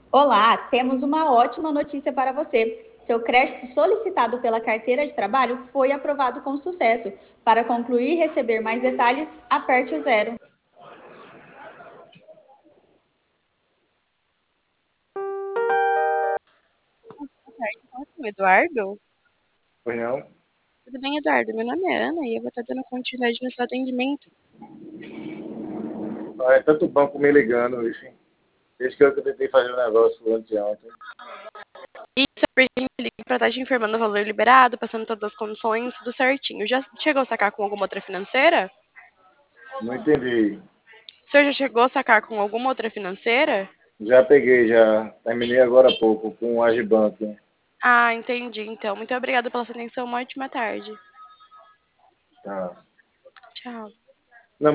Olá, temos uma ótima notícia para você. Seu crédito solicitado pela carteira de trabalho foi aprovado com sucesso. Para concluir e receber mais detalhes, aperte o zero. Boa tarde, fala com o Eduardo. Pois não? Tudo bem, Eduardo? Meu nome é Ana e eu vou estar dando continuidade no seu atendimento. Ah, é tanto banco me ligando, enfim. Desde que eu tentei fazer um negócio anteontem. Isso, é porque a gente liga para estar te informando o valor liberado, passando todas as condições, tudo certinho. Já chegou a sacar com alguma outra financeira? Não entendi. O senhor já chegou a sacar com alguma outra financeira? Já peguei, já. Terminei agora há pouco com o Agibank. Ah, entendi. Então, muito obrigada pela sua atenção. Uma ótima tarde. Tá. Tchau.